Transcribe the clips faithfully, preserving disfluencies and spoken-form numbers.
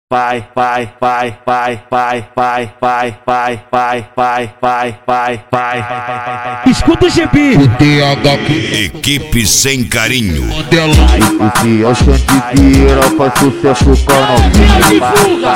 Vai, vai, vai, vai, vai, vai, vai, vai, vai, vai, vai, vai, vai. Escuta o G B. O T H Q. Equipe sem carinho. Modelão. Esse é o chantiqueira, faz sucesso com a novinha.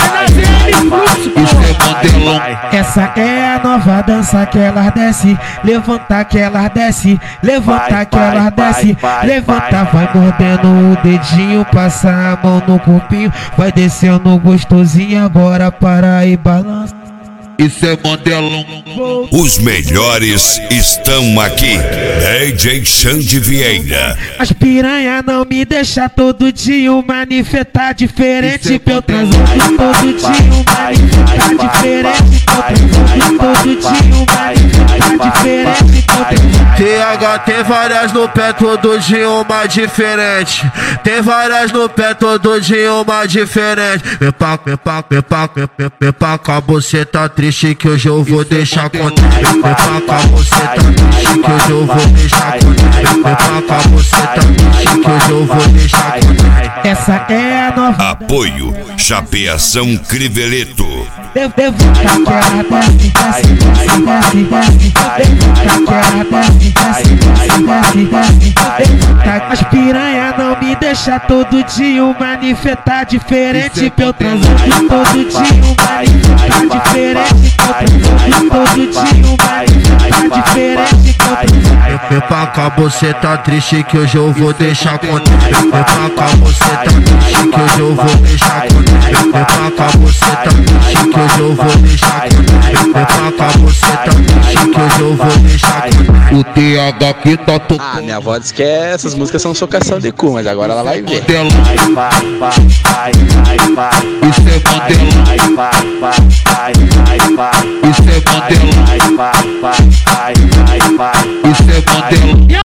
Isso é modelão. Essa é a nova dança que elas desce. Levanta que elas desce. Levanta que elas desce. Levanta, vai mordendo o dedinho. Passa a mão no corpinho. Vai descendo gostosinho. Agora para e balança. Isso é modelão. Os melhores estão aqui. D J Xande Vieira. As piranha não me deixa todo dia. O manifestar diferente. Pra eu transando todo dia. O manifestar diferente. Pra eu transando todo dia. O manifestar diferente. T H tem várias no pé, todo dia uma diferente. Tem várias no pé, todo dia uma diferente. Me pá, me pá, me pá, me pá, me pá, com a buceta triste que hoje eu vou deixar contente. Me pá, com a buceta triste que hoje eu vou deixar contente. Me pá, com a buceta triste que hoje eu vou deixar contente. Essa é a nova. Apoio Chapeação Criveleto. Levanta que ela desce, desce, desce, desce, desce. Levanta que ela desce, desce, desce, desce, desce. Levanta. As piranha não me deixa todo dia. O manifestar diferente. Pra eu transando todo dia. O manifestar diferente. Pra eu transando todo dia. O manifestar diferente. Me pá, com a buceta triste que hoje eu vou deixar contente. Me pá, com a buceta triste que hoje eu vou deixar contente. Me pá, com a buceta triste que hoje eu vou deixar contente. Me pá, com a buceta triste que hoje eu vou deixar contente. O T H Q tá Ah, tocando. minha avó disse que essas músicas são socação de cu, mas agora ela vai ver. Modelão. Vai, vai, vai, vai, vai. Isso é modelão. Vai, vai, vai, vai, vai. Isso é modelão. Vai, vai, vai, vai, vai, vai. Isso é modelão.